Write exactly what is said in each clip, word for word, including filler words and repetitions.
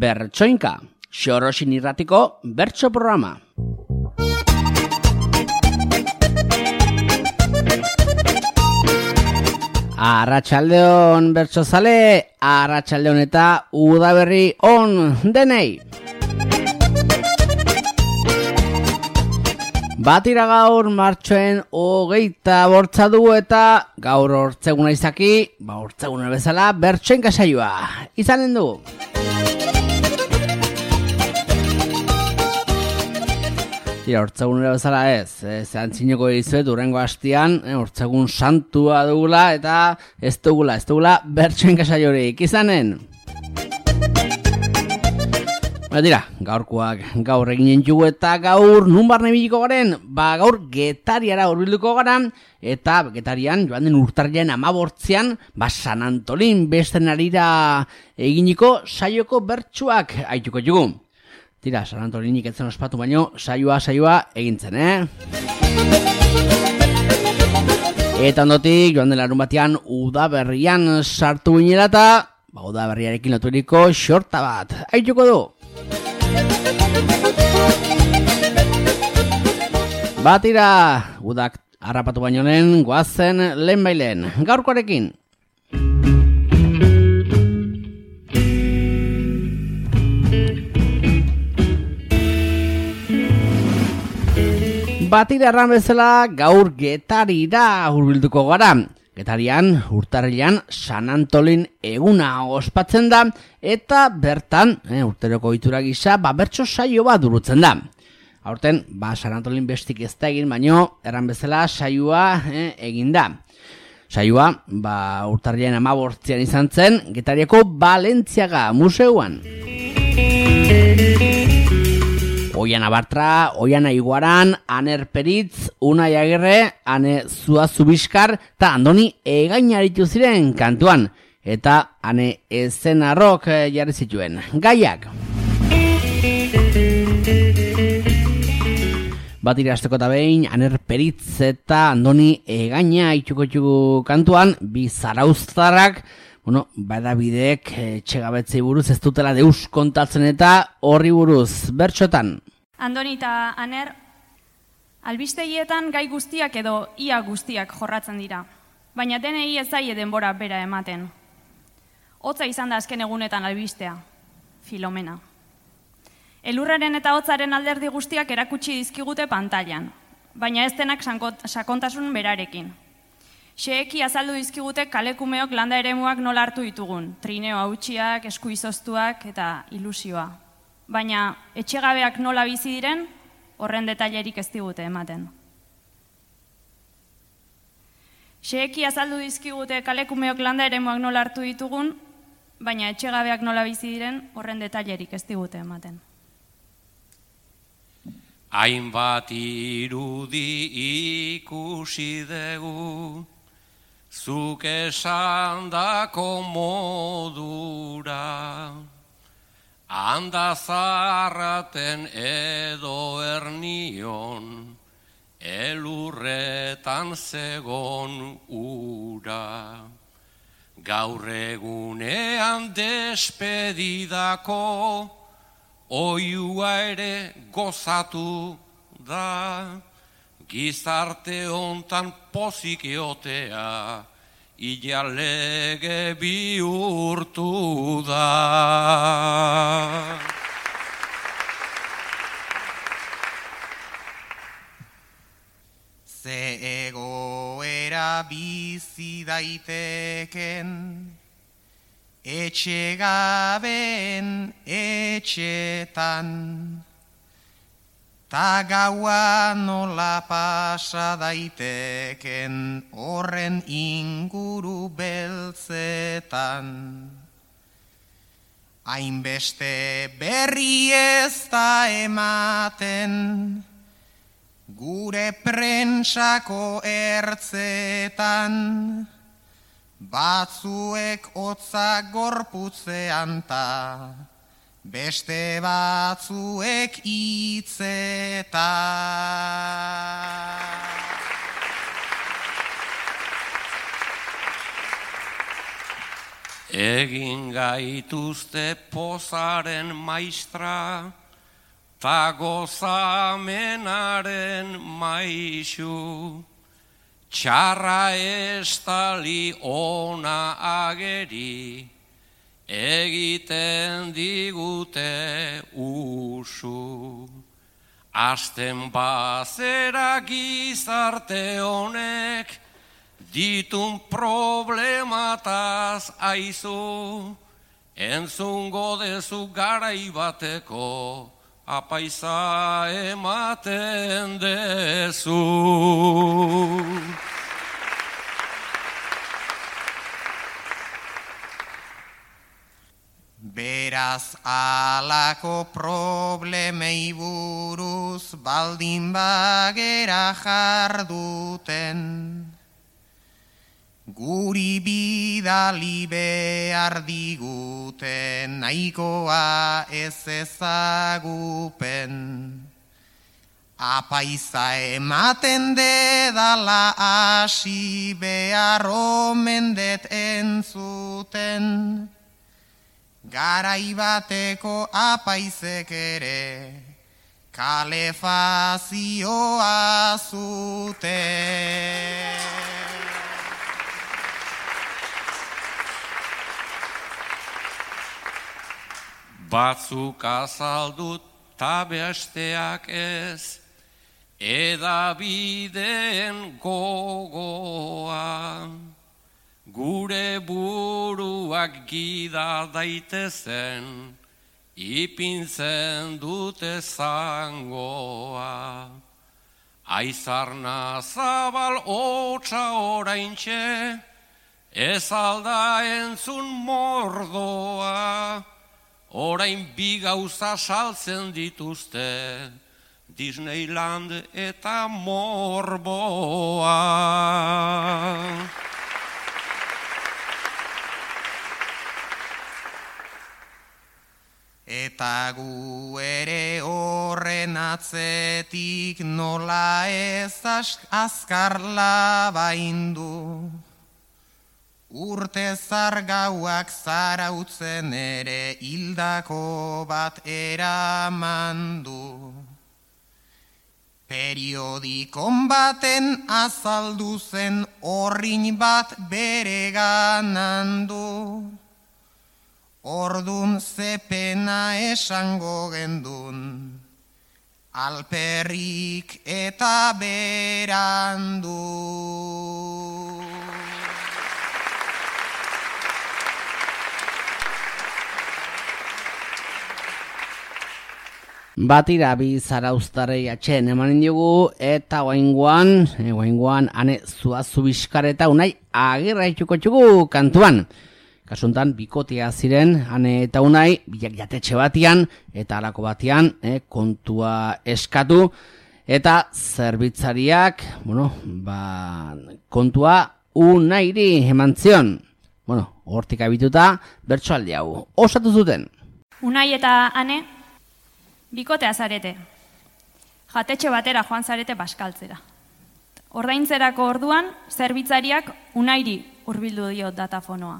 Bertsoinka, Xorosin irratiko bertso programa. Arratsaldeon bertsozale, arratsaldeon eta udaberri on denei. Batira gaur martxoen hogeita bortza dugu eta gaur hortzeguna izaki, ba hortzeguna bezala bertsoinka saioa izanen dugu. Tira, hortzegunera bezala ez, zehantzineko dizuet, urrengo hastian, hortzegun santua dugula, eta ez dugula, ez dugula, bertsoinka saiorik izanen. Ba, tira, gaurkoak gaur eginen jugu eta gaur nun barne biliko garen, ba gaur Getariara hurbilduko gara, eta Getarian joan den urtarrilean hamabortzean, ba San Antolin besten arira eginiko saioko bertsuak aituko jugu. Tira, San Antolinik etzen ospatu baino, saioa, saioa egintzen, eh? Eta ondotik, joan den larun batean, udaberrian sartu ginela eta, ba, udaberriarekin loturiko xorta bat, aituko du. Ba, tira, udak harrapatu baino lehen, goazen lehen bailen, gaurkoarekin. Batira erran bezala gaur Getarira hurbilduko gara. Getarian urtarrilean San Antolin eguna ospatzen da eta bertan eh, urteroko ohitura gisa ba bertso saio bat burutzen da. Aurten ba San Antolin bestik ez da egin, baino erran bezala saioa eh, egin da. Saioa ba urtarrilean hamabortzean izan zen Getariako Balentziaga museuan. Oian Abartra, Oian Aiguaran, Aner Peritz, Unai Agirre, Ane Zuazubiskar eta Andoni Egainaritu ziren kantuan. Eta Ane Ezenarrok jarri zituen. Gaiak. Bat irasteko eta behin, Aner Peritz eta Andoni Egaina itxuko kantuan, bi zarauztarrak, bueno, badabideek etxegabetzei buruz ez dutela deus kontatzen eta horri buruz, bertxotan. Andoni eta Aner, albistegietan gai guztiak edo ia guztiak jorratzen dira, baina denei ez zaie denbora bera ematen. Hotza izan da azken egunetan albistea, Filomena. Elurraren eta hotzaren alderdi guztiak erakutsi dizkigute pantailan, baina ez denak sakontasun berarekin. Xeeki azaldu dizkigute kalekumeok landa eremuak nola hartu ditugun, trineo hautsiak, esku izoztuak eta ilusioa. Baina etxegabeak nola bizi diren, horren detailerik ez digute ematen. Xeeki azaldu dizkigute kalekumeok landa eremuak nola hartu ditugun, baina etxegabeak nola bizi diren, horren detailerik ez digute ematen. Hainbat irudi ikusi dugu, zuk esandako modura, handa zarraten edo ernion, elurretan zegon ura. Gaur egunean despedidako, oiua ere gozatu da, gizarte hontan pozik eotea, ilalege bihurtu da. Ze egoera bizi daiteken, etxegabeen etxetan, ta gaua nola pasa daiteken horren inguru beltzetan. Hainbeste berri ez da ematen, gure prentsako ertzetan, batzuek hotza gorputzean ta, beste batzuek hitzetan. egin gaituzte pozaren maistra, ta gozamenaren maixu, txarra estali ona ageri, egiten digute usu. Asten bazera gizarte honek, ditun problemataz aizu, entzungo dezu garai bateko, apaiza ematen dezu. Beraz alako problemei buruz baldin bagera jarduten, guri bidali behar diguten nahikoa ez ezagupen. Apaiza ematen dedala hasi behar omen det entzuten, garai bateko apaizek ere kalefazioa zuten. Batzuk azaldut ta besteak ez, edabideen gogoa, gure buruak gida daitezen, ipintzen dute zangoa. Aizarna zabal hotza oraintxe, ez alda entzun mordoa, orain bi gauza saltzen dituzte, Disneyland eta morboa. Eta gu ere horren atzetik nola ez azkar labaindu, urte zargauak zarautzen ere hildako bat eramandu. Periodikon baten azaldu zen orrin bat bere ganandu, ordun zepena esango gendun, alperrik eta berandu. Batira bi zarauztarei atxen emanen dugu, eta oaingoan, e, oaingoan, ane zuazu bizkareta unai agirra itxuko txugu kantuan. Kasuntan, bikotea ziren, ane eta unai, bilak jatetxe batian, eta alako batian, e, kontua eskatu, eta zerbitzariak, bueno, ba, kontua unairi eman zion. Bueno, hortik abituta, bertsoaldi hau, osatu zuten. Unai eta ane, bikotea zarete. Jatetxe batera joan zarete baskaltzera. Ordaintzerako orduan, zerbitzariak unairi hurbildu dio datafonoa.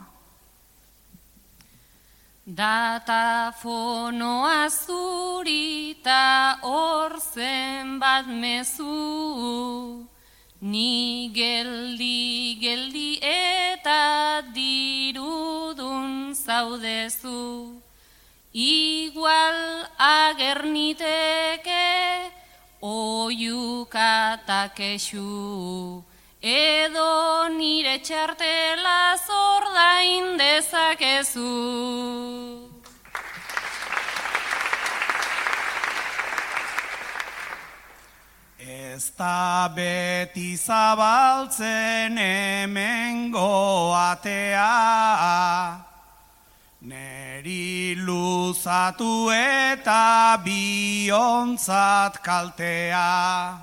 Datafonoa zurita hor zenbat mezu, ni geldi geldi eta dirudun zaudezu. Igual agerniteke oiuka ta kexu, edo nire txartela zordain dezakezu. Ez da beti zabaltzen hemengo atea, neri luzatu eta biontzat kaltea.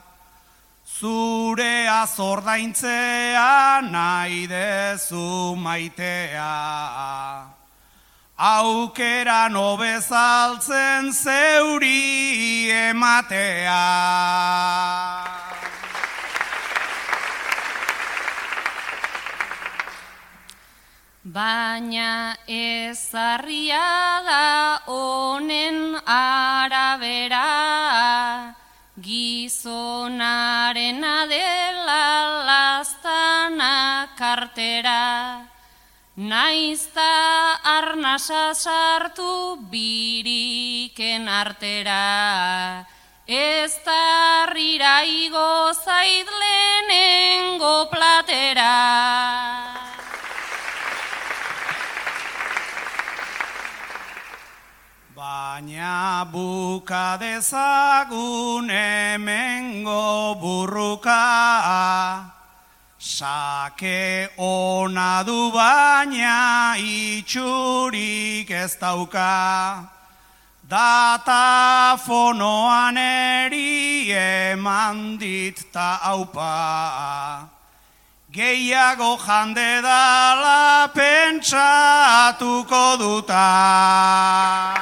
Zurea zordaintzea nahi dezu maitea. Aukeran hobezaltzen zeuri ematea. Baina ezarria da honen arabera, gizonarena dela laztana kartera. Naizta arnasa sartu biriken artera, ez tarrira igo zait lehenengo platera. Baina buka dezagun hemengo burruka, sake ona du baina itxurik ez dauka. Datafonoan eri eman dit ta aupa, gehiago jande dala pentsatuko duta.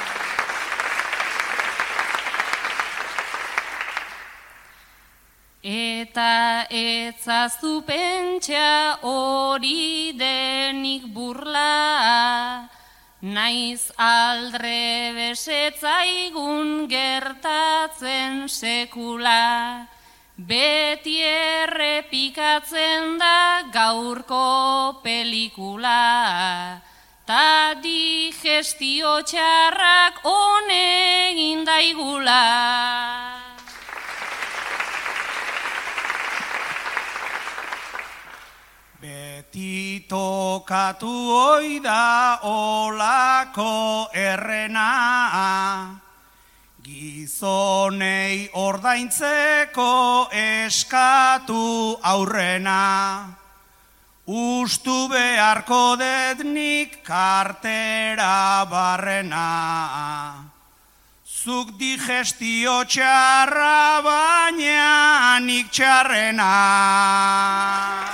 Eta etzazu pentsa hori denik burla, naiz aldre besetzaigun gertatzen sekula. Beti errepikatzen da gaurko pelikula, ta digestio txarrak honegin daigula. Beti tokatu oida olako errena, gizonei ordaintzeko eskatu aurrena. Ustu beharko detnik kartera barrena, zuk digestio txarra baina nik txarrena.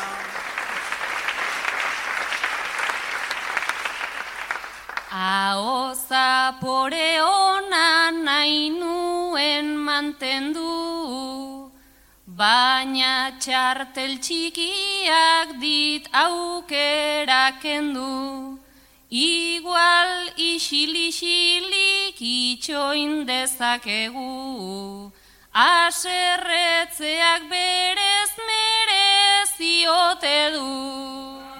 Aho zapore ona nahi nuen mantendu, baina txartel txikiak dit aukera kendu. Igual isil-isilik itxoin dezakegu, aserretzeak berez mereziote du.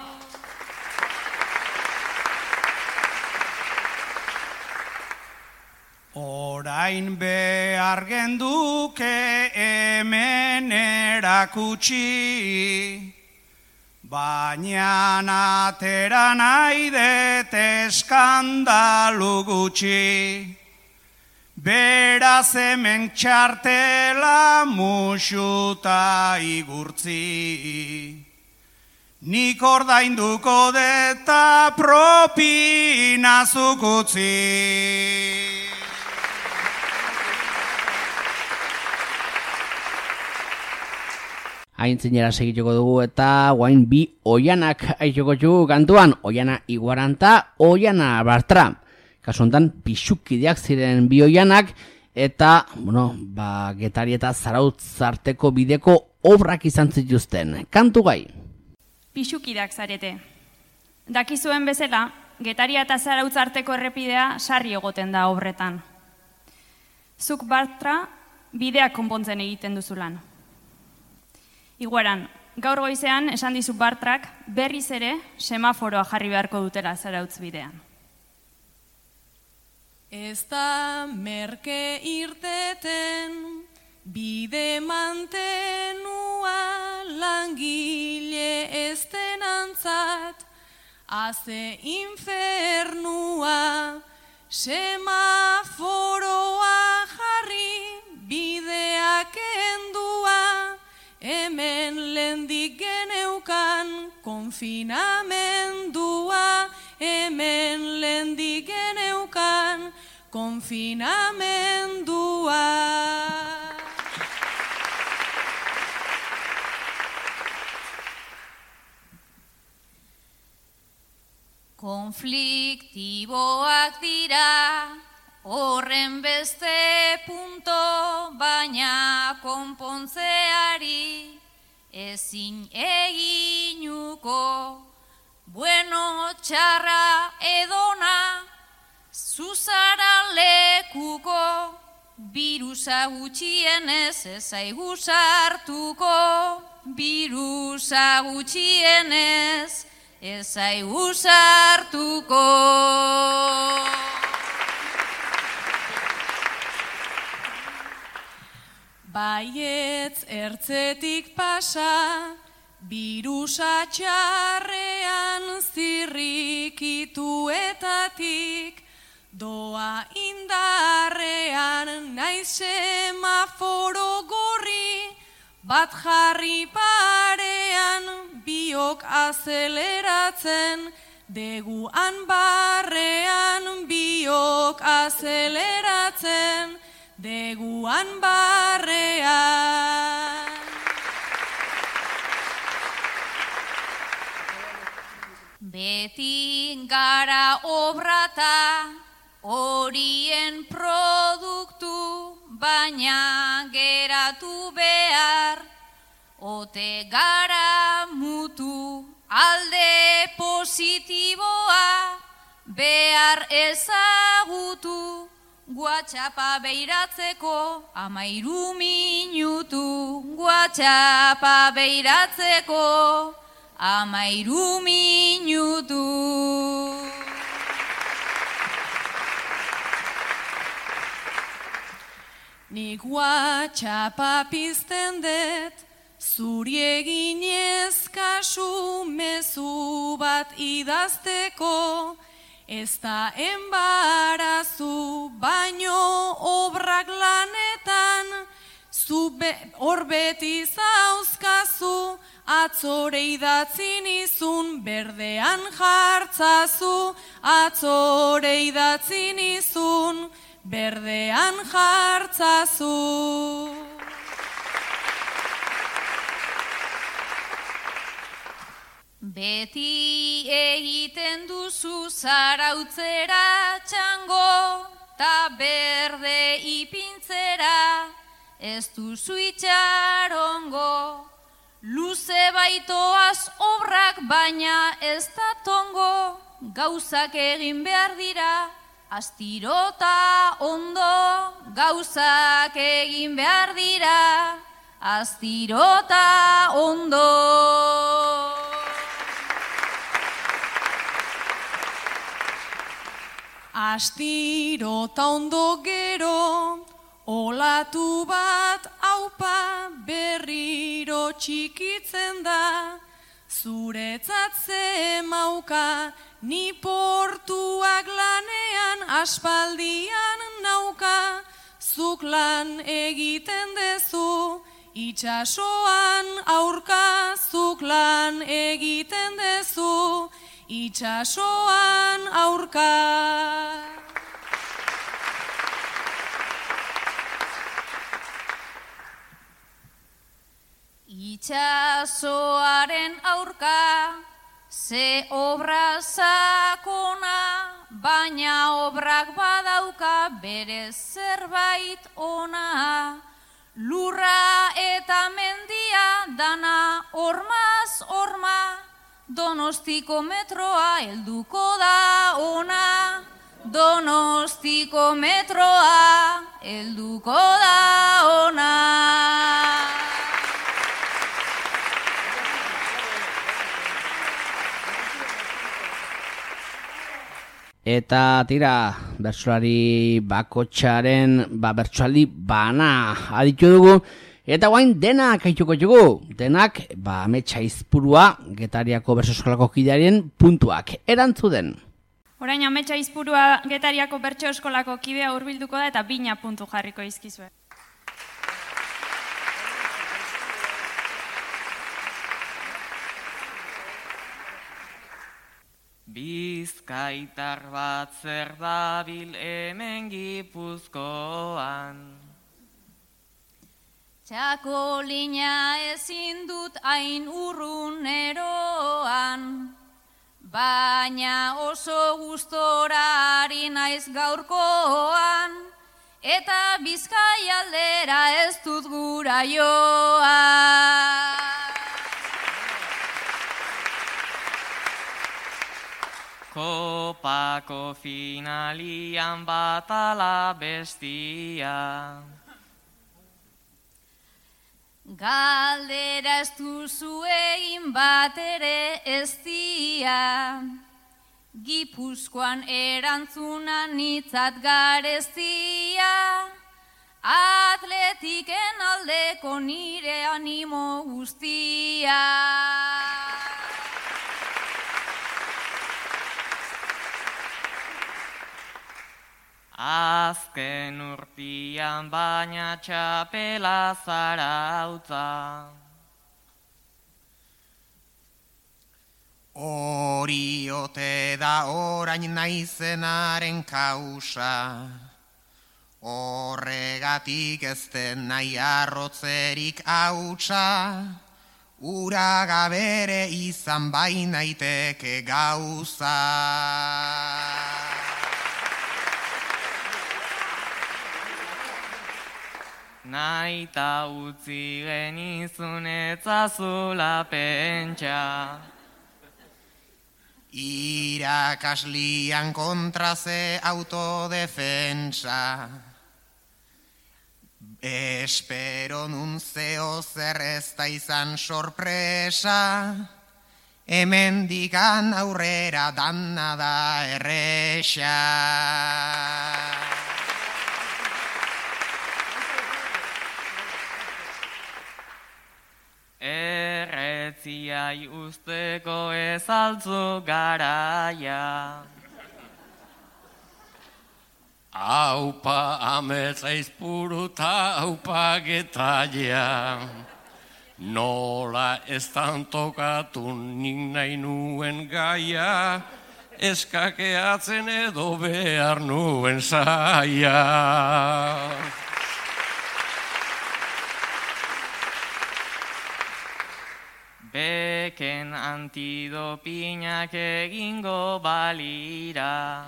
Orain behar genduke hemen erakutsi, baina atera nahi det eskandalu gutxi. Beraz hemen txartela musuta igurtzi, nik ordainduko deta propina zuk utzi. Aintzinera segituko dugu eta guain bi oianak aitoko dugu kantuan, oiana iguaranta, oiana bartra. Kasu honetan pixukideak ziren bi oianak eta, bueno, ba, Getari eta Zarautz arteko bideko obrak izan zituzten. Kantu gai. Pixukideak zarete. Dakizuen bezala, Getaria eta Zarautz arteko errepidea sarri egoten da obretan. Zuk bartra bideak konpontzen egiten duzulan. Iguaran, gaur goizean esan dizu bartrak berriz ere semaforoa jarri beharko dutela Zarautz bidean. Ez da merke irteten bide mantenua langile eztenantzat, haze infernua semaforoa jarri bideak endua. Hemen lehendik geneukan konfinamendua, hemen lehendik geneukan konfinamendua. Konfliktiboak dira horren beste punto, baina konpontzeari ezin eginuko, bueno, txarra, edona, zuzara lekuko, birusa gutxienez ezaigu sartuko, birusa gutxienez ezaigu sartuko. Baietz ertzetik pasa, birusa txarrean zirrikituetatik, doa indarrean naiz semaforo gorri, bat jarri parean biok azeleratzen, deguan barrean biok azeleratzen, deguan barrean. Beti gara obrata, horien produktu, baina geratu behar, ote gara mutu, alde positiboa, behar ezagutu, guatxapa beiratzeko, amairu minutu, guatxapa beiratzeko, amairu minutu. Nik WhatsAppa pizten dut, zuri eginez kasu mezu bat idazteko, ez da enbarazu baino obrak lanetan, zu hor beti zauzkazu, atzore idatzi nizun, berdean jartzazu, atzore idatzi nizun, berdean jartzazu. Beti egiten duzu zarautzera txango, ta berde ipintzera, ez duzu itxarongo. Luze baitoaz obrak baina ez da tongo, gauzak egin behar dira, astirota ondo, gauzak egin behar dira, astirota ondo. Astirota ondo gero, olatu bat aupa berriro txikitzen da, zuretzat zemauka, ni portuak lanean aspaldian nauka, zuk lan egiten dezu, itxasoan aurka, zuk lan egiten dezu, itxasoan aurka. Itxasoaren aurka, ze obra sakona, baina obrak badauka bere zerbait ona. Lurra eta mendia dana hormaz horma, Donostiko metroa helduko da ona. Donostiko metroa helduko da ona. Eta tira, bertsolari bakotxaren, ba, bertsolari bana aditu dugu, eta guain denak haituko dugu, denak, ba, Ametsa Izpurua, Getariako Bertso Eskolako kidearen puntuak erantzuden. Orain Ametsa Izpurua Getariako Bertso Eskolako kidea hurbilduko da eta bina puntu jarriko izkizue. Bizkaitar bat zer dabil hemen Gipuzkoan. Txakolina ezin dut hain urrun eroan, baina oso gustora ari naiz gaurkoan, eta Bizkai aldera ez dut gura joan. kopako finalian bat ala bestia. Galdera ez duzu egin bat ere ez dia, Gipuzkoan erantzuna nitzat garezia, atletiken aldeko nire animo guztia. Azken urtian baina txapela zarautza. Hori ote da orain naizenaren kausa, horregatik ez den nahi arrotzerik hautsa, ura gabere izan bainaiteke gauza. Naita utzi genizun etzazula pentsa. Irakaslian kontra ze autodefensa. Espero nun zeo zer ez da izan sorpresa, hemendikan aurrera danna da erresa. Erretziai usteko ez altzu garaia. Aupa ametza izpuruta, aupa getaia. Nola ez tantokatu nik nahi nuen gaia, eskakeatzen edo behar nuen saia. Beken antidopinak egingo balira.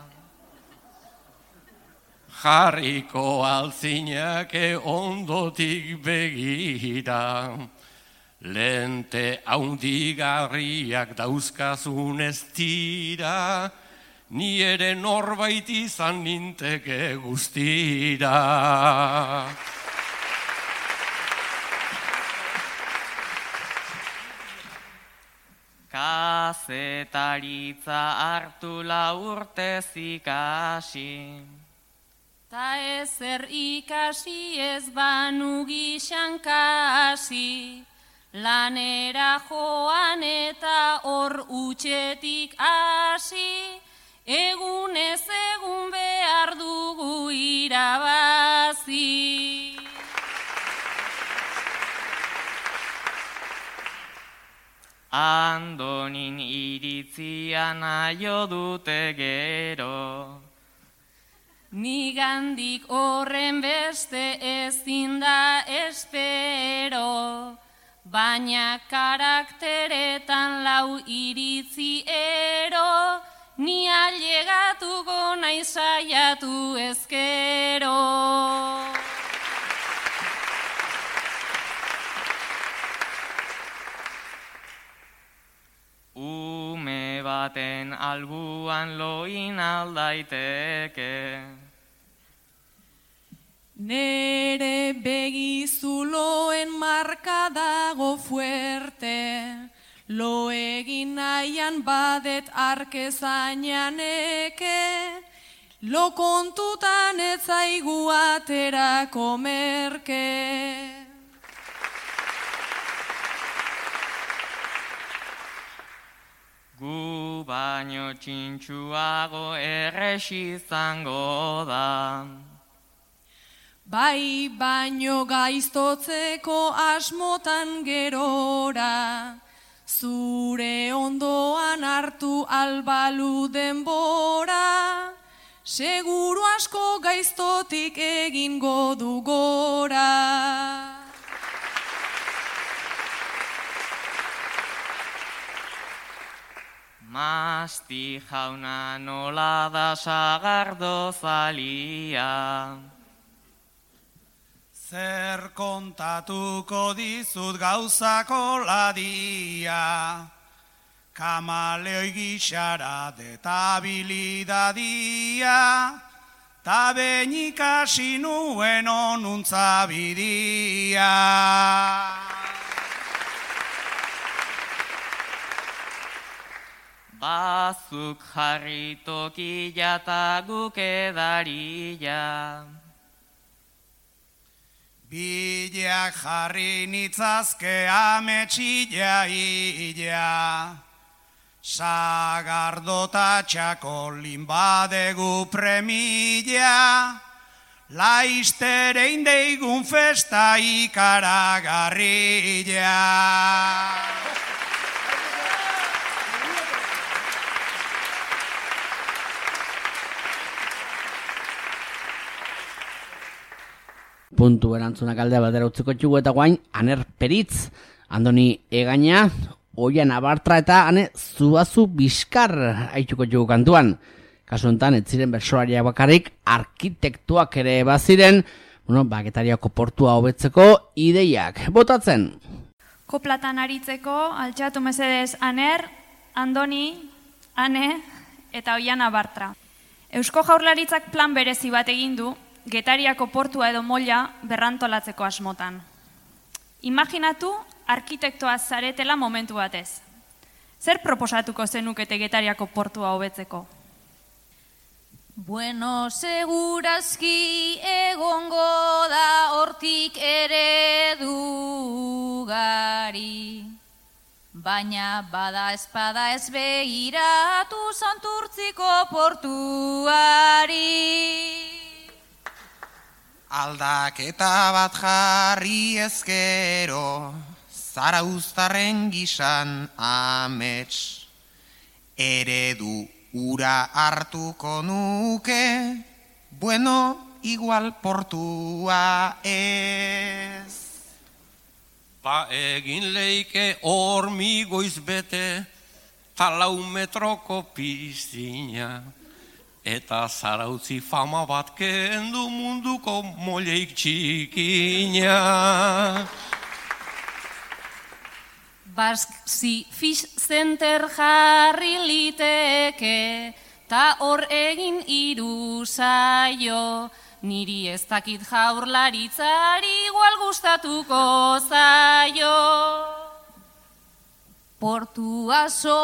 Jarriko altzinake ondotik begira. Lente haundigarriak dauzkazun ez tira, ni ere norbait izan ninteke guztira. Kazetaritza hartu la urtez ikasi. Ta ezer ikasi ez banu gixan kasi, lanera joan eta hor utxetik hasi, egunez egun behar dugu irabazi. Andonin iritzia naio dute gero. Nigandik horren beste ezin da espero, baina karakteretan lau iritzi ero, ni ailegatuko nahi saiatu ezkero. Ume baten albuan loin aldaiteke. Nere begizuloen marka dago fuerte, lo egin nahian badet arkezananeke, lo kontutan ez zaigu aterako merke. Gu baino txintxuago erres izango da. Bai baino gaiztotzeko asmotan gerora, zure ondoan hartu albalu denbora, seguru asko gaiztotik egingo du gora. Masti jauna nola da sagardo zalia. Zer kontatuko dizut gauzako ladia, Kamaleoi gixara detabilidadia, ta behin ikasi nuen onuntza bidia. Bazuk jarri tokia ta guk edaria. Bileak jarri nitzazke ametxila ila, sagardota txakolin badegu premila, laiztere indeigun festa ikaragarrila. Puntu erantzunak aldea batera utziko txugu eta guain, Aner Peritz, Andoni Egaina, Oian Abartra eta ane Zuazu Bizkar haitxuko txugu kantuan. Kasu enten, ez ziren bersolariak bakarrik, arkitektuak ere baziren, bueno, ba, Getariako portua hobetzeko ideiak botatzen. Koplatan aritzeko, altxatu mesedez Aner, Andoni, Ane eta Oian Abartra. Eusko Jaurlaritzak plan berezi bat egin du, Getariako portua edo molla berrantolatzeko asmotan. Imaginatu arkitektoa zaretela momentu batez. Zer proposatuko zenukete Getariako portua hobetzeko? Bueno, segurazki egongo da hortik eredugari, baina bada espada ez begiratu Santurtziko portuari. Aldaketa bat jarri ezkero, Zarauztarren gisan amets, eredu ura hartuko nuke, bueno, igual portua ez. Ba egin leike hormigoiz bete, talau metroko piztina, eta Zarautzi fama bat kendu munduko moleik txikina. Baski Fish Center jarri liteke, ta hor egin hiru saio, niri ez dakit Jaurlaritzari igual gustatuko zaio. Portua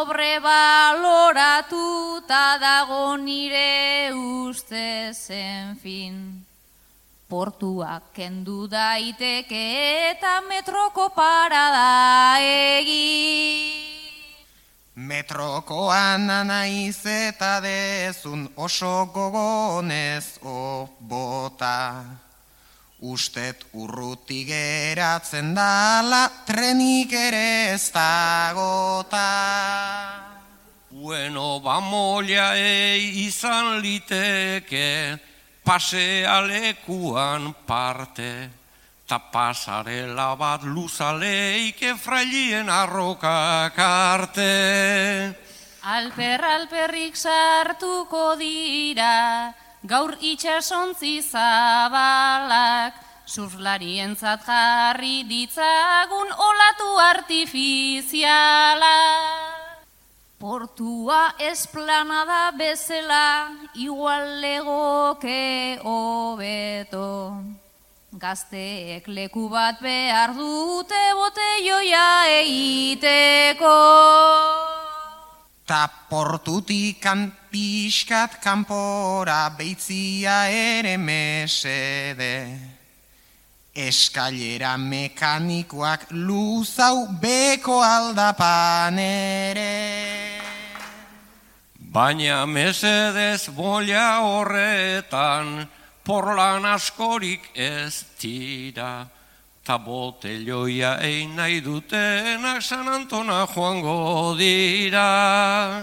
sobrebaloratuta dago nire ustez, en fin. Portua kendu daiteke eta metroko parada egin. Metrokoan anaiz eta dezun oso gogonez bota. Ustet urruti geratzen dala, trenik ere ez dagota. Bueno, ba molia ei izan liteke, pasealekuan parte, ta pasarela bat luzaleike frailien arrokak arte. Alper alperrik sartuko dira, gaur itxasontzi zabalak, surflarientzat jarri ditzagun olatu artifiziala. Portua esplanada bezala, igual legoke hobeto. Gazteek leku bat behar dute boteioia egiteko. Ta portutikan pixkat kanpora beitzia ere mesede. Eskailera mekanikoak luzau beko aldapan ere. Baina mesedez bolia horretan, porlan askorik ez tira, ta botelloia egin nahi dutenak San Antona joango dira.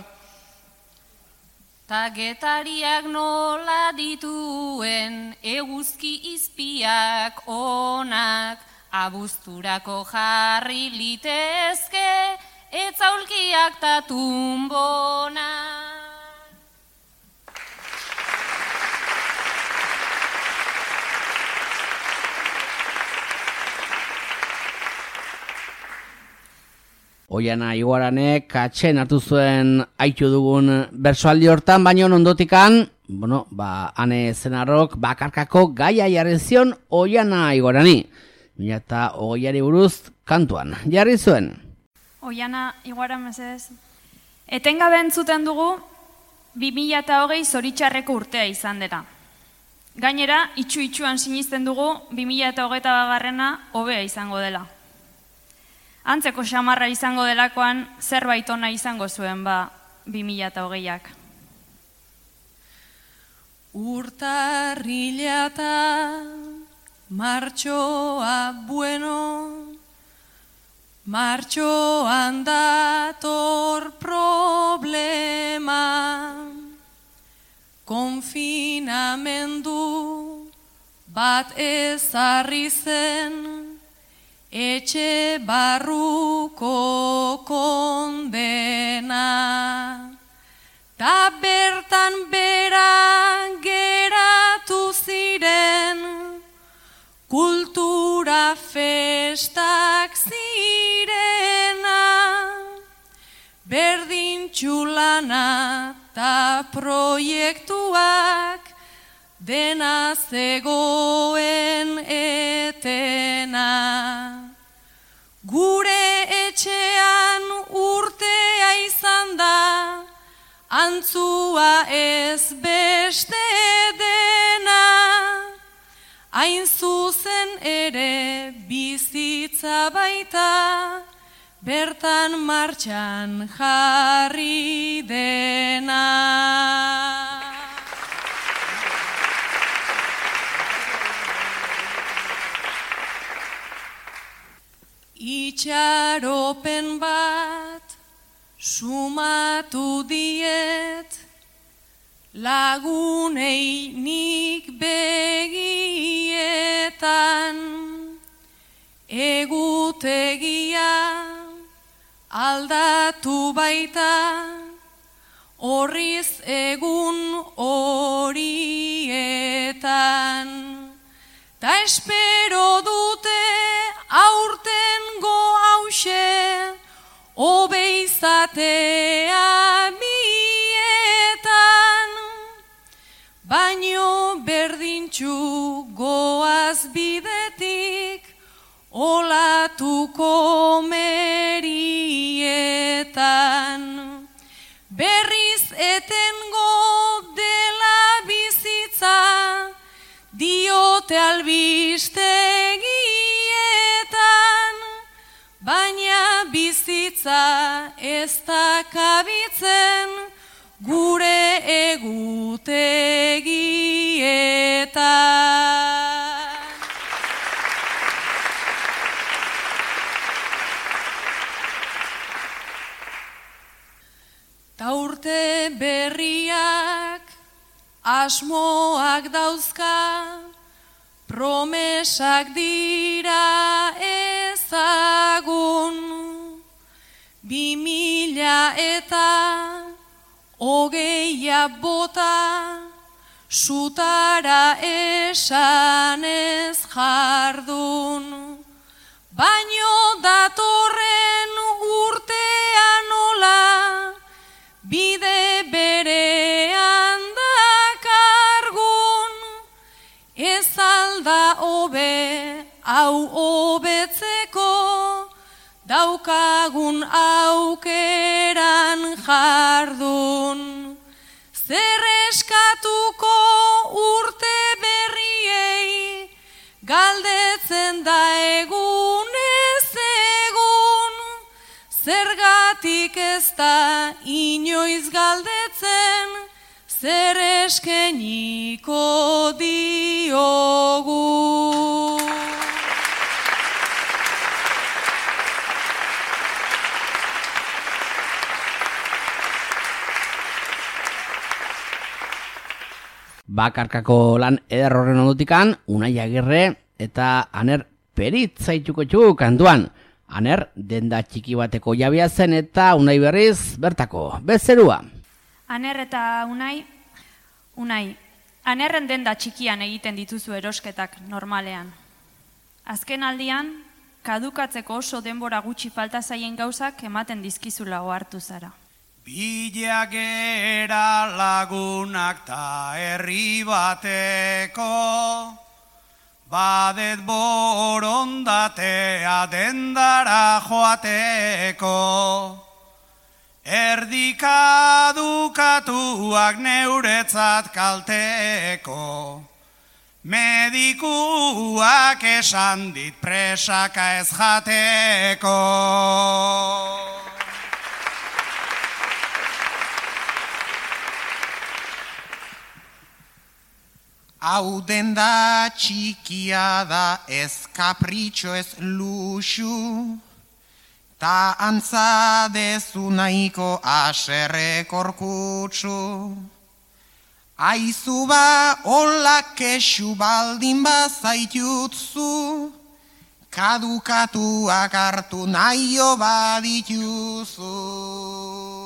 Ta Getariak nola dituen eguzki izpiak onak, abuzturako jarri litezke, etzaulkiak ta tumbonak. Oiana Iguaranek atxen hartu zuen aitu dugun bersoaldi hortan, baino ondotikan, bueno, ba, Ane Zenarrok bakarkako gaia jarri zion Oiana Iguarani. Mila eta hogeiari buruz kantuan jarri zuen. Oiana Iguara mesedez. Etengabe entzuten dugu, bi mila eta hogei zoritxarreko urtea izan dela. Gainera, itxu-itxuan sinisten dugu, bi mila eta hogeita bagarrena hobea izango dela. Antzeko xamarra izango delakoan, zerbait ona izango zuen ba, bi mila eta hogeiak. Urtarrila eta martxoa bueno, martxoan dator problema, konfinamendu bat ezarri zen, etxe barruko kondena, ta bertan beran geratu ziren, kultura festak zirena, berdin txulana ta proiektuak, dena zegoen etena. Gure etxean urtea izan da, antzua ez beste dena, hain zuzen ere bizitza baita, bertan martxan jarri dena. Itxaropen bat sumatu diet, lagunei nik begietan, egutegia aldatu baita, horriz egun horietan, ta espero dute aurtengo hause, hobe izatea bietan, baino berdintxu goaz bidetik, olatuko merietan. Berriz etengo dela bizitza, diote albistegietan, baina bizitza ez da kabitzen gure egutegietan. Ta urte berriak asmoak dauzka, promesak dira ezagun, bi mila eta hogeia bota, sutara esanez jardun, baino datorren urtean nola, bide berean dakargun, ez alda hobe hau hobetzeko, daukagun aukeran jardun. Zer eskatuko urte berriei, galdetzen da egunez egun, zergatik ez da inoiz galdetzen, zer eskeniko diogu. Bakarkako lan eder horren ondotikan, Unai Agirre eta Aner Perit zaituko txu kantuan. Aner denda txiki bateko jabea zen eta Unai berriz bertako bezerua. Aner eta Unai, Unai, Anerren denda txikian egiten dituzu erosketak normalean. Azken aldian, kadukatzeko oso denbora gutxi falta zaien gauzak ematen dizkizula ohartu zara. Bilagera lagunak ta herri bateko, badet borondatea dendara joateko. Erdikadukatuak neuretzat kalteko, medikuak esan dit presaka ez jateko. Hau denda txikia da ez kapritxo ez luxu, ta antza dezu nahiko aserrek orkutsu. Aizu ba hola kexu baldin bazaitutzu, kadukatuak hartu nahio badituzu.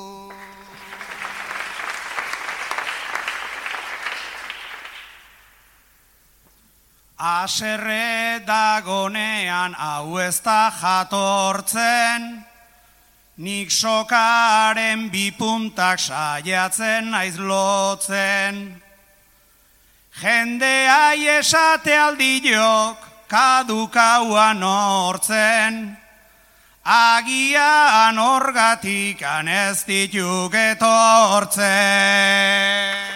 Aserre dagonean hau ez da jatortzen, nik sokaren bipuntak saiatzen naiz lotzen. Jendeai esate aldiok kadukauan hortzen, agian orgatikan ez dituk etortzen.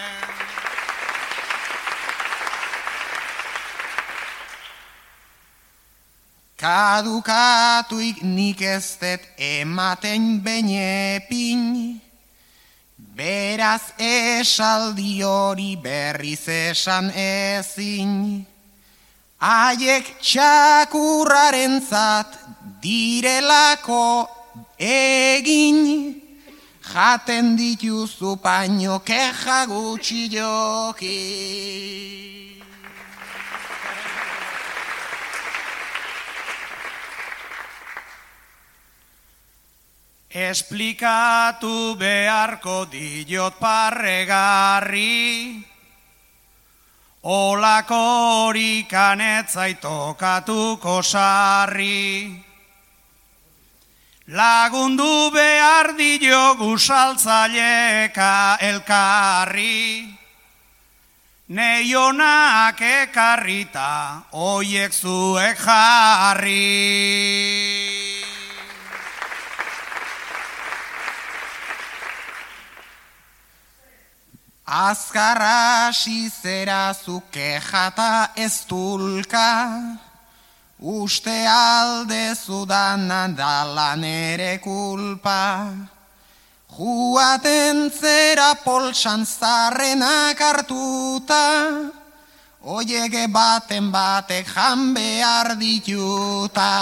Kadukatuik nik ez det ematen benepin, beraz esaldi hori berriz esan ezin. Haiek txakurrarentzat direlako egin, jaten dituzu paino keja gutxi jokin. Esplikatu beharko diot parregarri, olako horik tokatuko sarri. Lagundu behar diogu saltzaileka elkarri, neionak ekarrita oiek zuek jarri. Azkar hasi zera zuke jata ez dulka, uste alde zudana dala nere kulpa. Juaten zera poltsan zarrenak hartuta, oiege baten batek jan behar dituta.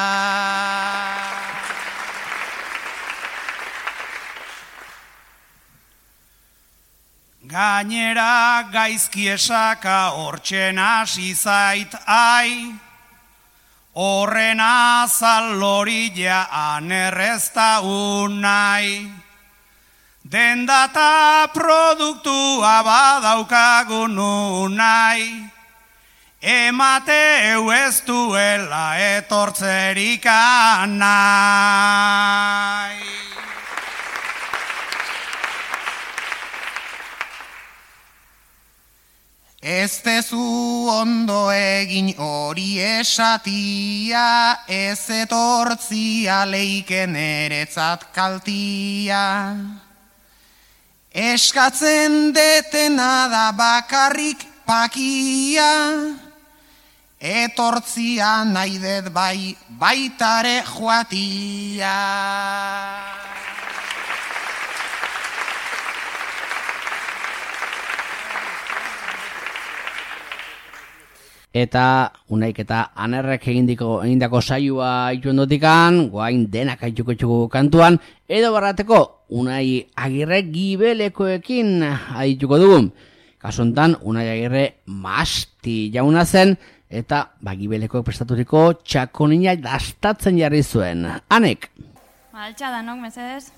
Gainera gaizki esaka hortzen hasi zait ai, horren azal lorila anerrezta unai. Dendata produktua badaukagun unai, emateu ez duela etortzerik anai. Ez dezu ondo egin hori esatia, ez etortzia leiken eretzat kaltia. Eskatzen detena da bakarrik pakia, etortzia nahi det bai baitare joatia. Eta unaik eta anerrek egindiko, egindako saioa ituen dotikan, guain denak aituko txuko kantuan, edo barrateko Unai Agirre gibelekoekin aituko dugu. Kasuntan Unai Agirre masti jauna zen, eta bagibelekoek prestaturiko txakonina dastatzen jarri zuen. Anek? Altxa danok, mesedez.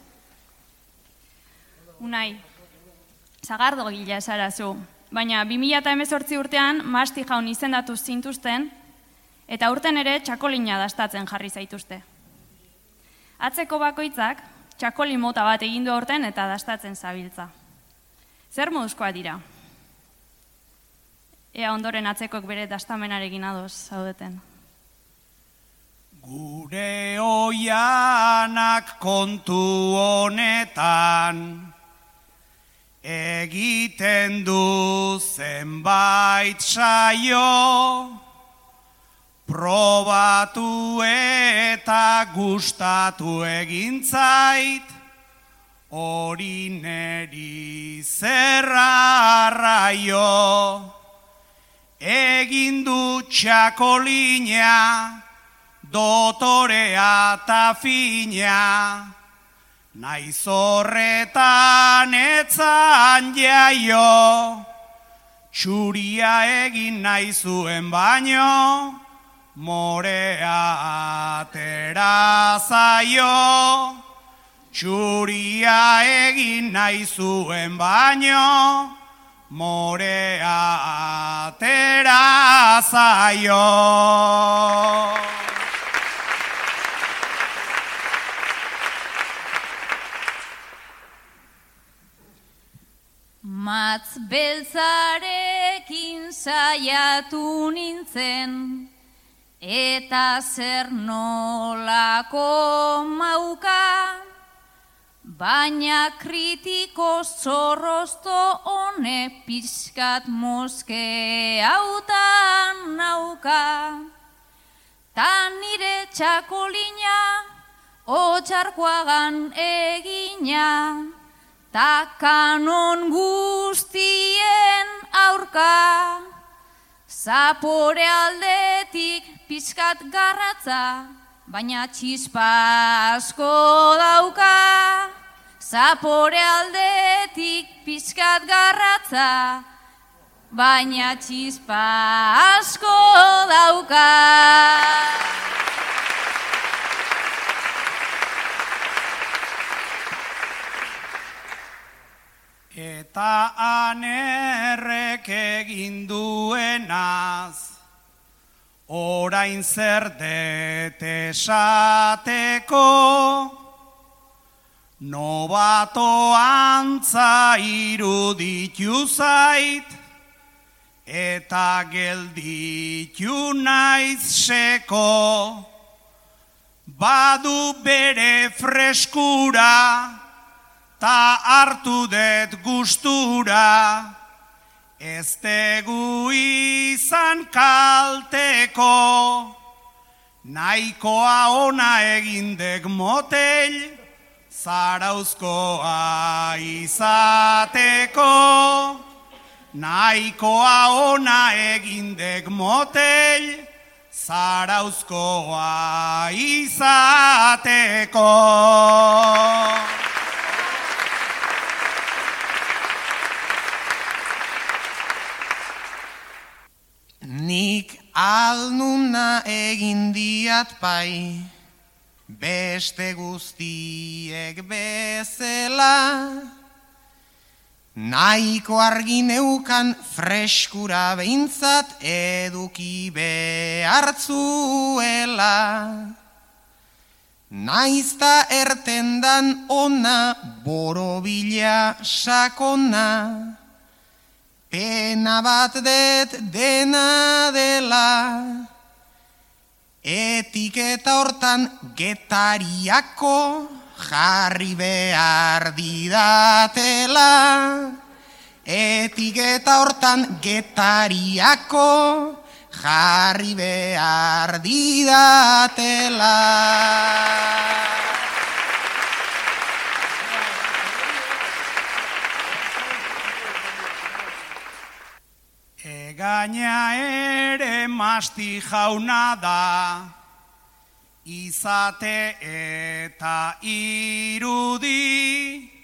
Unai, zagardo gila esarazu. Baina bi mila hemezortzi urtean masti jaun izendatu zintuzten, Eta urten ere txakolina dastatzen jarri zaituzte. Atzeko bakoitzak txakoli mota bat egin du aurten eta dastatzen zabiltza. Zer moduzkoa dira? Ea ondoren atzekok bere dastamenarekin ados zaudeten. Gure oianak kontu honetan egiten du zenbait saio, probatu eta gustatu egin zait, hori neri zerrarraio. Egin du txakolina, dotorea ta fina, naiz horretan etzan jaio, txuria egin nahi zuen baino, morea atera zaio, txuria egin nahi zuen baino, morea atera zaio. Matz beltzarekin saiatu nintzen, eta zer nolako mauka, baina kritiko zorrozto hone pixkat moske hautan nauka. Ta nire txakolina, otxarkoagan egina, ta kanon guztien aurka. Zapore aldetik pixkat garratza, baina txispa asko dauka. Zapore aldetik pixkat garratza, baina txispa asko dauka. Eta anerrek egin duenaz, orain zer det esateko, nobato antza iruditu zait, eta gelditu naiz seko, badu bere freskura, ta hartu det gustura, ez tegu izan kalteko, nahikoa ona egindek motel, zarauzkoa izateko, nahikoa ona egindek motel, zarauzkoa izateko. Nik alnuna egin diat pai, beste guztiek bezela, nahiko argi neukan freskura behintzat eduki behartzuela. Naizta ertendan ona borobila sakona, pena bat det dena dela, etiketa hortan getariako jarri behar didatela. Etiketa hortan getariako jarri behar didatela. Gaina ere masti jauna da, izate eta irudi,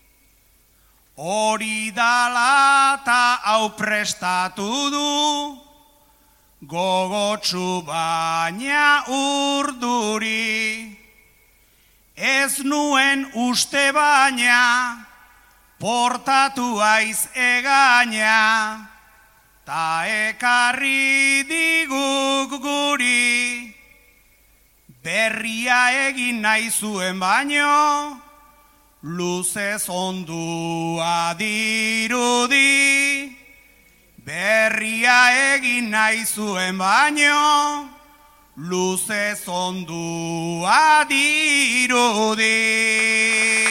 hori dala ta hau prestatu du, gogotsu baina urduri. Ez nuen uste baina, portatu aiz egaina, ta ekarri diguk guri, berria egin nahi zuen baino, luzez ondua dirudi. Berria egin nahi zuen baino, luzez ondua dirudi.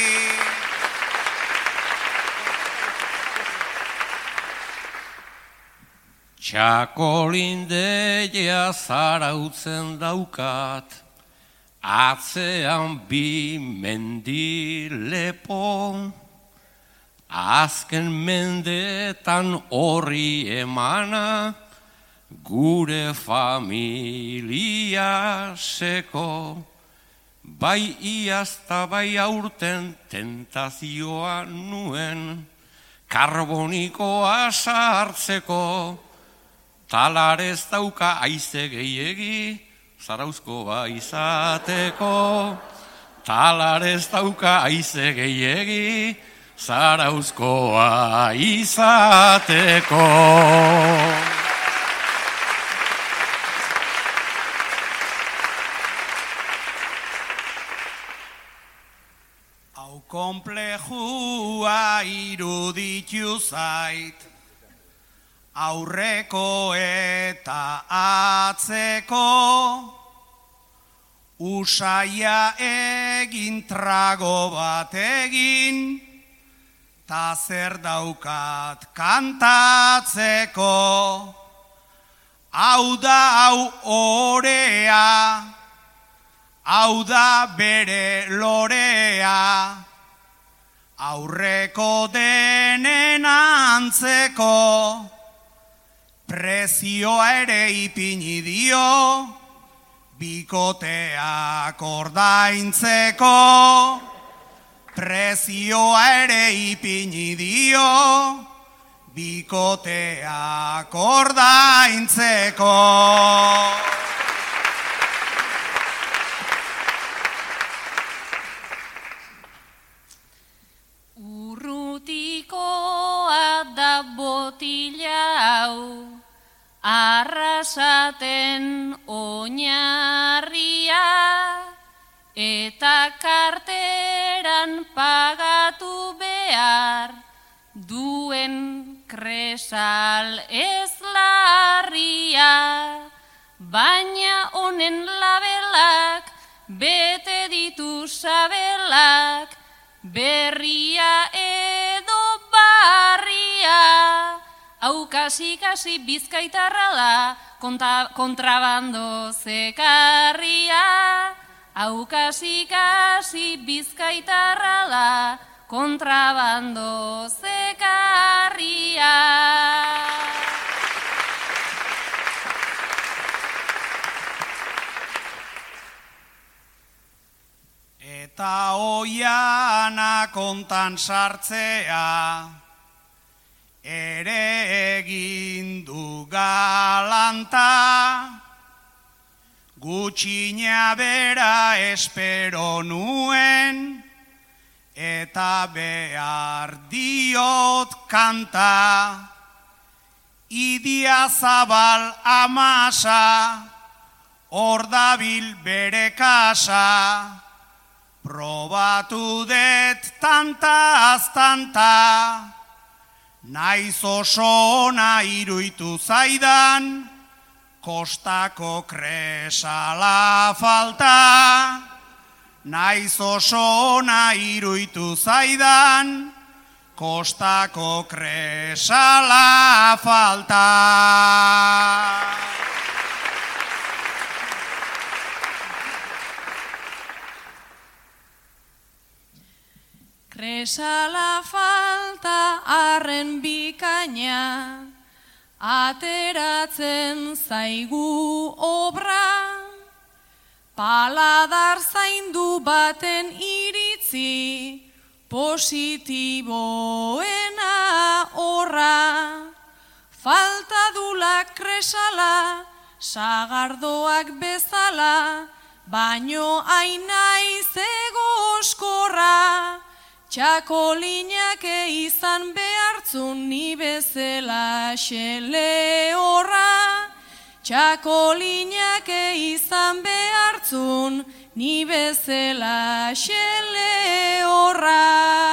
Txakolindeia zarautzen daukat, atzean bi mendilepo, azken mendetan horri emana, gure familia seko, bai iazta bai aurten tentazioa nuen, karbonikoa sartzeko, talarez dauka aize gehiegi, zarauzkoa izateko. Talarez dauka aize gehiegi, zarauzkoa izateko. Hau konplejua iruditu zait, aurreko eta atzeko, usaia egin trago bat egin, ta zer daukat kantatzeko. Hau da hau orea, hau da bere lorea, aurreko denen antzeko, prezioa ere ipini dio, bikoteak ordaintzeko. Prezioa ere ipini dio, bikoteak ordaintzeko. Urrutikoa da botila hau, arrasaten oinarria, eta karteran pagatu behar duen kresal ez larria. Baina honen labelak bete ditu sabelak, berria edo barria. Hau kasi-kasi bizkaitarra da, kontrabando zekarria. Hau kasi-kasi bizkaitarra da, kontrabando zekarria. Eta oiana kontan sartzea, ere egin du galanta, gutxina bera espero nuen, eta behar diot kanta. Idia zabal amasa, hor dabil bere kasa, probatu det tantaz tanta, naiz oso ona iruitu zaidan, kostako kresala falta. Naiz oso ona iruitu zaidan, kostako kresala falta. Kresala falta arren bikaina, ateratzen zaigu obra, paladar zaindu baten iritzi, positiboena horra. Falta dula kresala, sagardoak bezala, baino ainaiz egoskorra. Txakolinak izan behartzun ni bezala xele horra. Txakolinak izan behartzun ni bezala xele horra.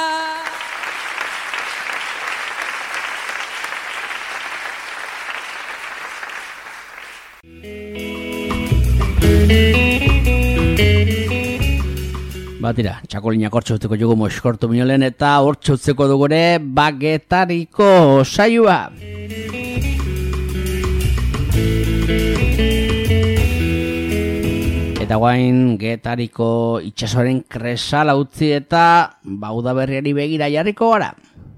Batira, txakolinak hortxautzeko jugu moskortu minolen eta hortxautzeko dugure bagetariko saioa. Eta guain Getariko itxasoaren kresala utzi eta Udaberriari begira jarriko gara.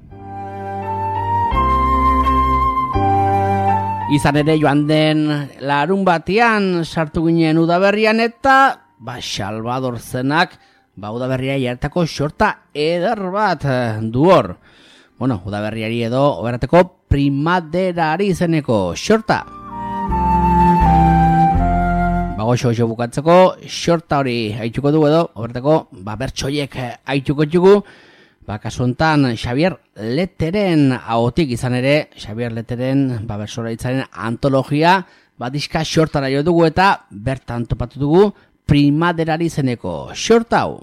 Izan ere joan den larun batian sartu ginen Udaberrian eta ba, Salvador zenak ba, Udaberria jartako xorta eder bat du hor. Bueno, Udaberriari edo oberateko primaderari izeneko xorta. Bagoxo-goxo bukatzeko xorta hori haituko du edo oberateko ba, bertsoiek haituko dugu. Ba, kasu hontan Xabier Leteren ahotik izan ere, Xabier Leteren ba, bertsolaritzaren antologia ba, diska xortara jo dugu eta bertan topatu dugu primaderari zeneko xorta hau.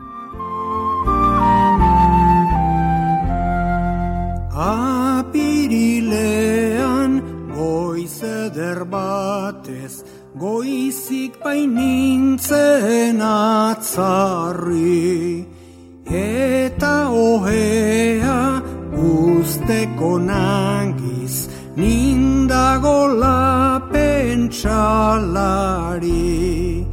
Apirilean goiz eder batez, goizik bainintzen atzarri, eta ohea guzteko nagiz, nindagola pentsalari.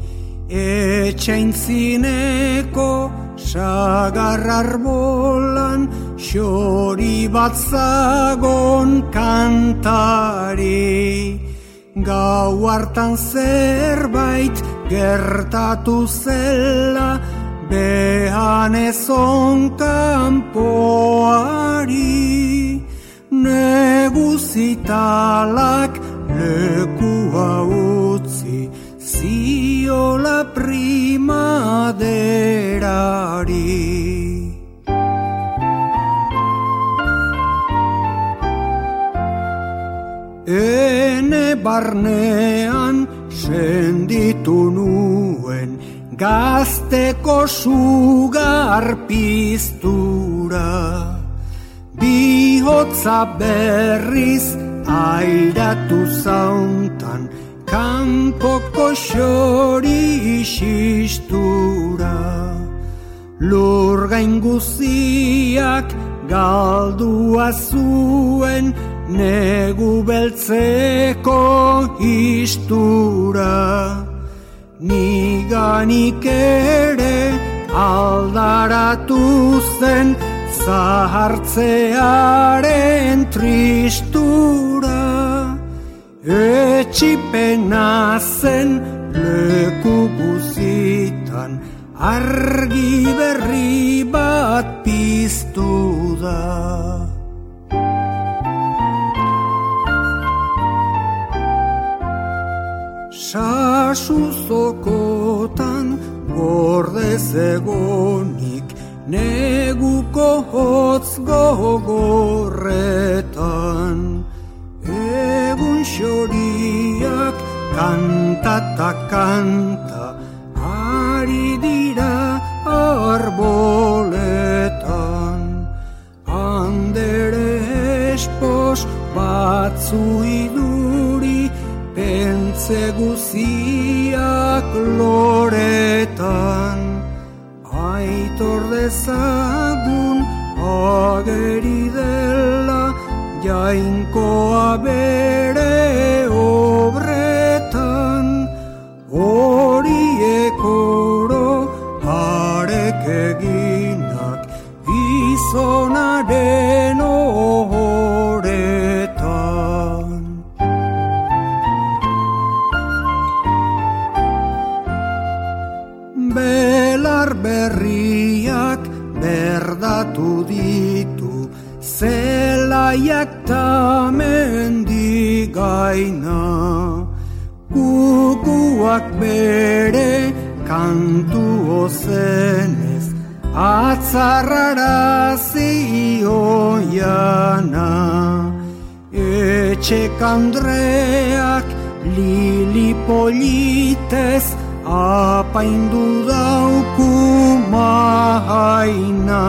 Etxaintzineko sagar arbolan xori bat zagon kantari. Gau hartan zerbait gertatu zela behan ezon kanpoari. Neguzitalak lekua utzi ziola primaderari. Ene barnean senditu nuen gazteko sugar piztura. Bihotza berriz airatu zauntan kanpoko xori xistura. Lur gain guziak galdua zuen negu beltzeko istura. Niganik ere aldaratu zen zahartzearen tristura. Etxipena zen leku guzitan argi berri bat piztu da. Sasuzokotan gordez egonik neguko hotz gogorretan. Egun xoriak kantata kanta ari dira arboletan. Andere espos batzu iduri pentze guziak loretan. Aitor dezagun ageri dela jainkoa bere obretan. Horiek oro harek eginak gizonaren ohoretan. Belar berriak berdatu ditu zelaiak ta mendigaina. Kukuak bere kantu ozenez atzarrarazi oiana. Etxek Andreak lili politez apaindu dauku mahaina.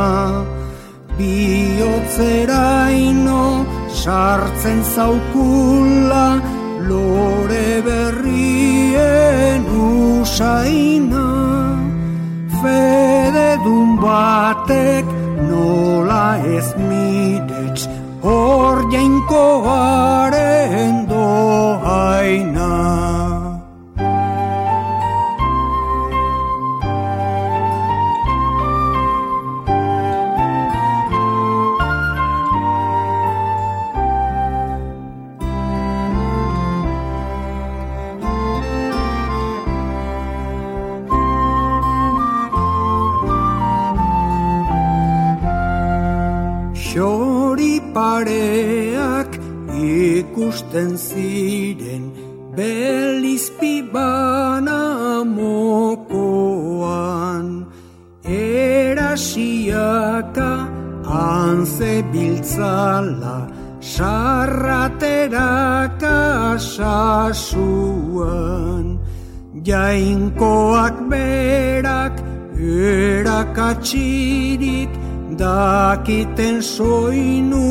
Bihotzeraino sartzen zaukula lore berrien usaina. Fededun batek nola ez mirets hor jainkoaren dohaina. Pareak ikusten ziren belizpi bana mokoan. Erasiaka hanze biltzala sarrateraka sasuan. Jainkoak berak erakatsirik dakiten soinu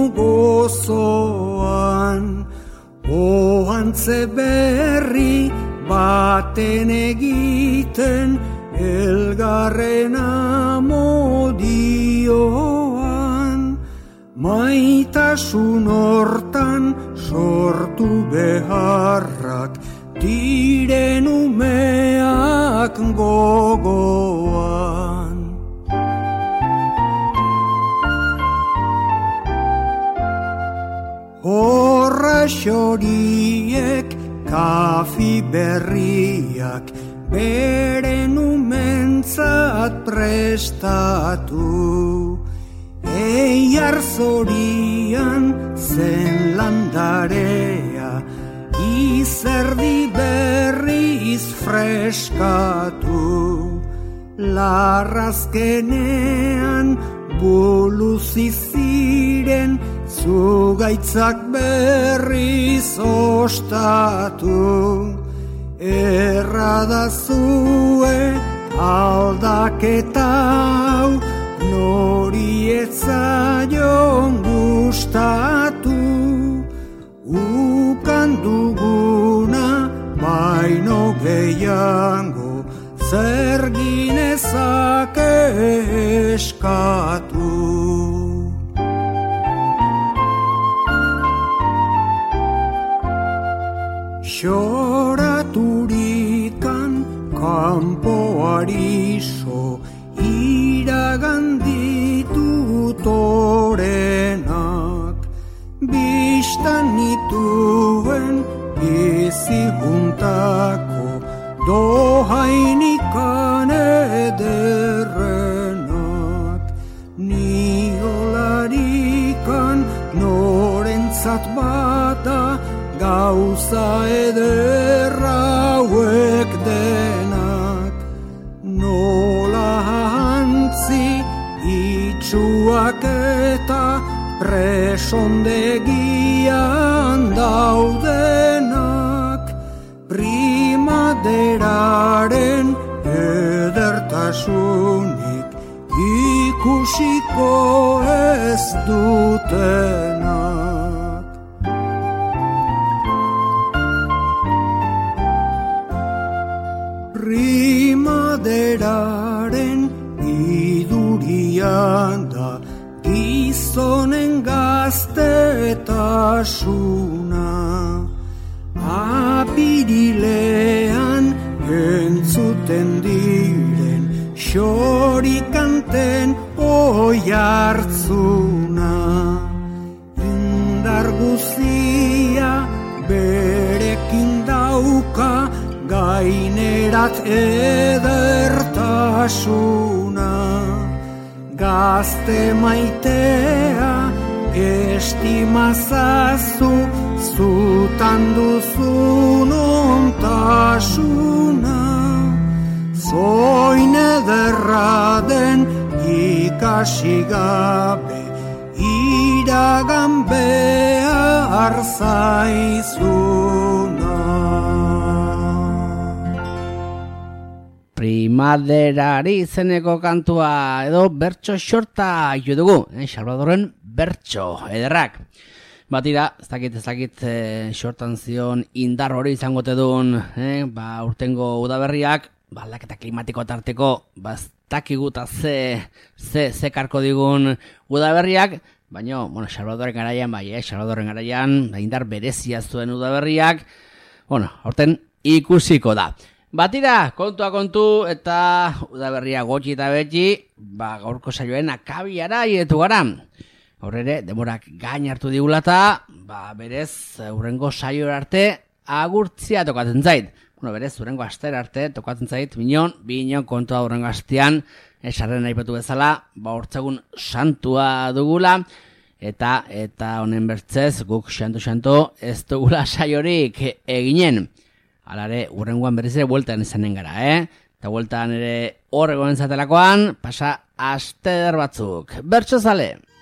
gozoan. Ohantze berri baten egiten elgarren amodioan. Maitasun hortan sortu beharrak diren umeak gogoan. Horra xoriek kafi berriak beren umentzat prestatu. Eiar zorian zen landarea izerdi berriz freskatu. Larrazkenean buluzi ziren zugaitzak berriz ostatu. Erradazue aldaketau nori etzaion gustatu. Ukan duguna baino gehiago zer ginezake eskatu. Xoraturikan kanpoari so iraganditu torenak. Bistan nituen bizi juntako dohainikan ederrenak. Niolarikan norentzat bata gauza ederra hauek denak. Nola hantzi itxuak eta presondegian daudenak. Primaderaren edertasunik ikusiko ez dutenak. Primaderaren idurian da gizonen gaztetasuna. Apirilean entzuten diren xorikanten oihartzuna. Indar guzia berekin dauka gainerat edertasuna. Gazte maitea estimazazu zutan duzun ontasuna. Zoin ederra den ikasi gabe iragan behar zaizuna. Primaderari izeneko kantua edo bertso xorta jo dugu, eh? Salvadorren bertso ederrak. Batira, ez dakit, ez dakit, eh, xortan zion indar hori izango tedun, eh? Ba, urtengo udaberriak, ba, aldaketa klimatiko tarteko, ba, ez dakiguta ze, ze, ze karko digun udaberriak, baina, bueno, Salvadorren garaian, bai, eh? Salvadorren garaian, ba, indar berezia zuen udaberriak, bueno, horten ikusiko da. Batira, kontua kontu eta udaberria gotxi eta betxi, ba, gaurko saioen akabiara iretu gara. Hor ere, demorak gain hartu digulata, ba, berez, urrengo saio arte agurtzia tokatzen zait. Bueno, berez, urrengo astera arte tokatzen zait, binon, binon kontua urrengo astean, esarren aipatu bezala, ba, hortzegun santua dugula, eta, eta honen bertzez, guk xantu-xantu ez dugula saiorik eginen. Alare, urrengoan berriz ere bueltan izanen gara, eh? Eta bueltan ere horregoen zatelakoan, pasa aste der batzuk. Bertso zale!